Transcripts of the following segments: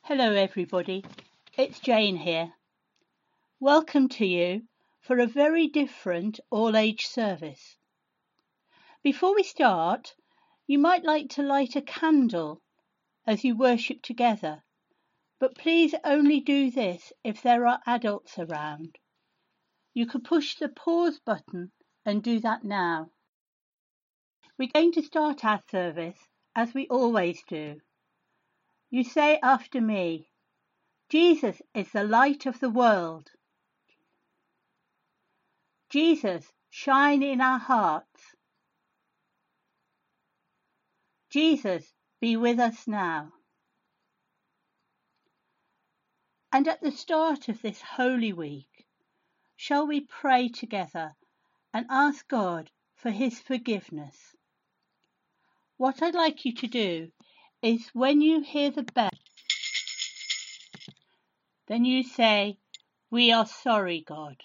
Hello everybody, it's Jane here. Welcome to you for a very different all-age service. Before we start, you might like to light a candle as you worship together, but please only do this if there are adults around. You could push the pause button and do that now. We're going to start our service as we always do. You say after me, Jesus is the light of the world. Jesus, shine in our hearts. Jesus, be with us now. And at the start of this Holy Week, shall we pray together and ask God for his forgiveness? What I'd like you to do is when you hear the bell, then you say, "We are sorry, God."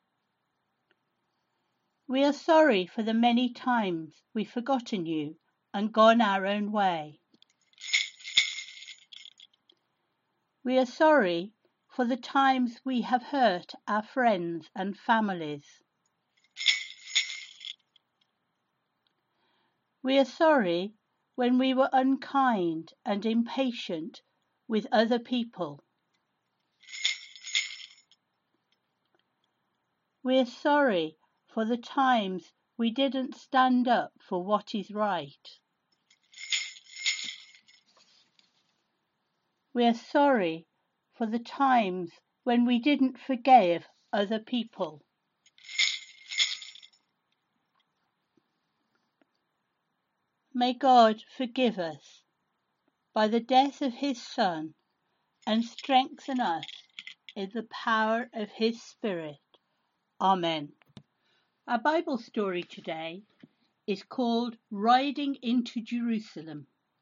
We are sorry for the many times we've forgotten you and gone our own way. We are sorry for the times we have hurt our friends and families. We are sorry when we were unkind and impatient with other people. We are sorry for the times we didn't stand up for what is right. We are sorry for the times when we didn't forgive other people. May God forgive us by the death of his Son and strengthen us in the power of his Spirit. Amen. Our Bible story today is called Riding into Jerusalem.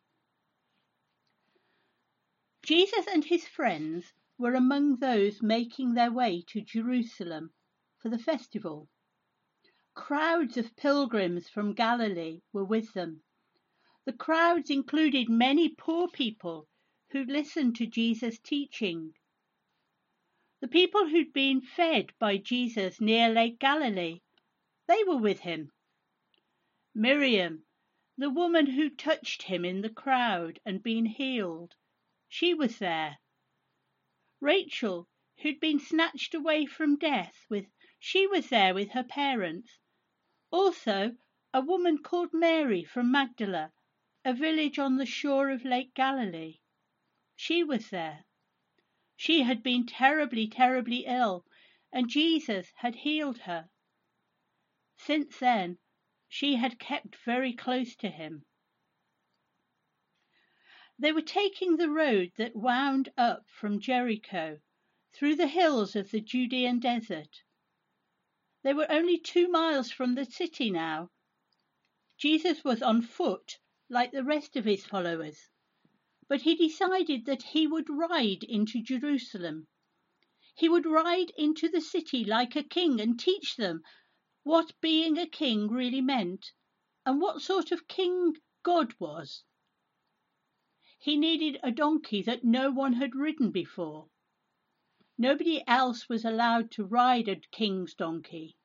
Jesus and his friends were among those making their way to Jerusalem for the festival. Crowds of pilgrims from Galilee were with them. The crowds included many poor people who listened to Jesus' teaching. The people who'd been fed by Jesus near Lake Galilee, they were with him. Miriam, the woman who touched him in the crowd and been healed, she was there. Rachel, who'd been snatched away from death, she was there with her parents. Also, a woman called Mary from Magdala, a village on the shore of Lake Galilee. She was there. She had been terribly, terribly ill, and Jesus had healed her. Since then, she had kept very close to him. They were taking the road that wound up from Jericho through the hills of the Judean desert. They were only 2 miles from the city now. Jesus was on foot like the rest of his followers, but he decided that he would ride into Jerusalem. He would ride into the city like a king and teach them what being a king really meant and what sort of king God was. He needed a donkey that no one had ridden before. Nobody else was allowed to ride a king's donkey.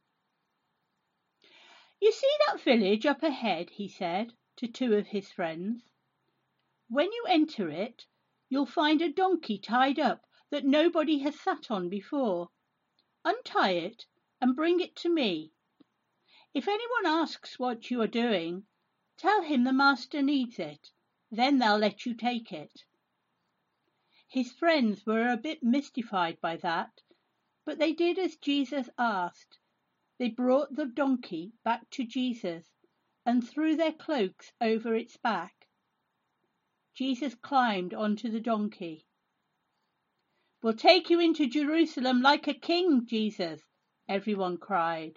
"You see that village up ahead," he said to 2 of his friends. "When you enter it, you'll find a donkey tied up that nobody has sat on before. Untie it and bring it to me. If anyone asks what you are doing, tell him the master needs it. Then they'll let you take it." His friends were a bit mystified by that, but they did as Jesus asked. They brought the donkey back to Jesus and threw their cloaks over its back. Jesus climbed onto the donkey. "We'll take you into Jerusalem like a king, Jesus," everyone cried.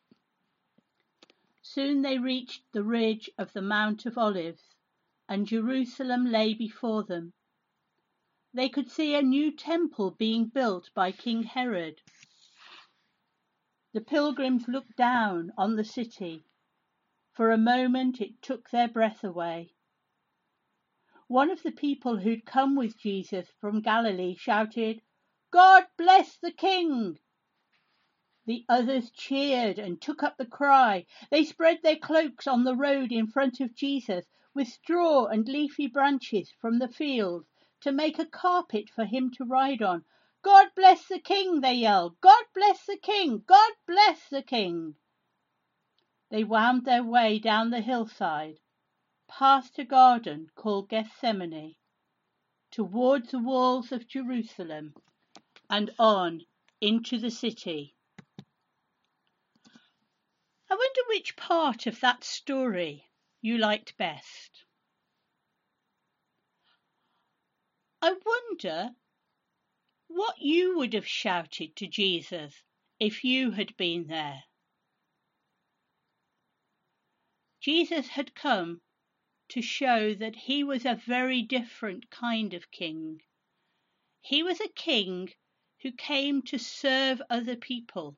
Soon they reached the ridge of the Mount of Olives, and Jerusalem lay before them. They could see a new temple being built by King Herod. The pilgrims looked down on the city. For a moment it took their breath away. one of the people who'd come with Jesus from Galilee shouted, "God bless the King!" The others cheered and took up the cry. They spread their cloaks on the road in front of Jesus with straw and leafy branches from the fields to make a carpet for him to ride on. "God bless the King!" they yelled. "God bless the King! God bless the King!" They wound their way down the hillside, past a garden called Gethsemane, towards the walls of Jerusalem, and on into the city. I wonder which part of that story you liked best. I wonder what you would have shouted to Jesus if you had been there. Jesus had come to show that he was a very different kind of king. He was a king who came to serve other people.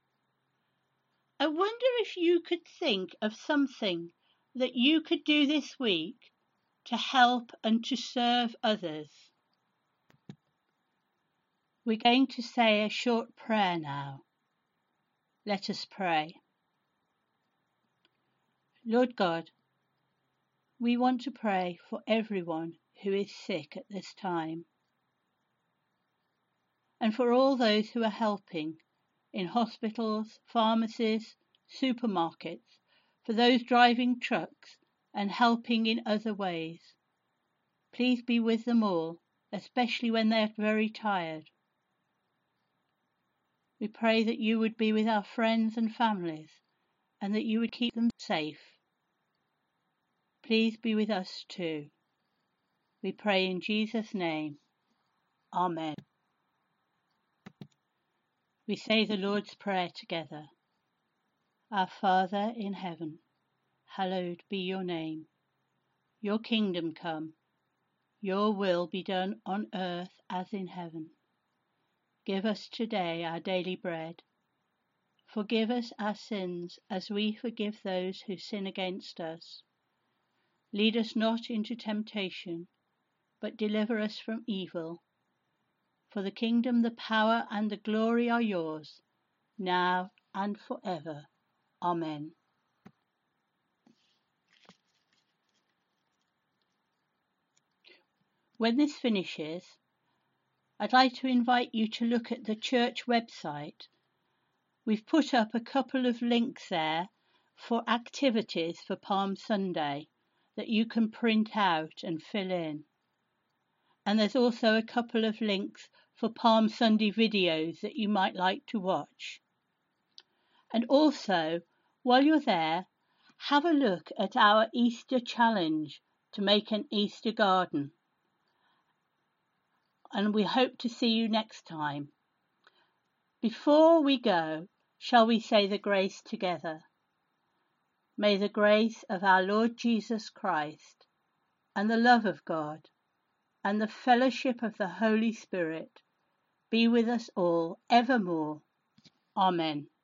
I wonder if you could think of something that you could do this week to help and to serve others. We're going to say a short prayer now. Let us pray. Lord God, we want to pray for everyone who is sick at this time, and for all those who are helping in hospitals, pharmacies, supermarkets, for those driving trucks and helping in other ways. Please be with them all, especially when they are very tired. We pray that you would be with our friends and families and that you would keep them safe. Please be with us too. We pray in Jesus' name. Amen. We say the Lord's Prayer together. Our Father in heaven, hallowed be your name. Your kingdom come. Your will be done on earth as in heaven. Give us today our daily bread. Forgive us our sins as we forgive those who sin against us. Lead us not into temptation, but deliver us from evil. For the kingdom, the power, and the glory are yours, now and forever. Amen. When this finishes, I'd like to invite you to look at the church website. We've put up a couple of links there for activities for Palm Sunday that you can print out and fill in. And there's also a couple of links for Palm Sunday videos that you might like to watch. And also, while you're there, have a look at our Easter challenge to make an Easter garden. And we hope to see you next time. Before we go, shall we say the grace together? May the grace of our Lord Jesus Christ, and the love of God, and the fellowship of the Holy Spirit be with us all evermore. Amen.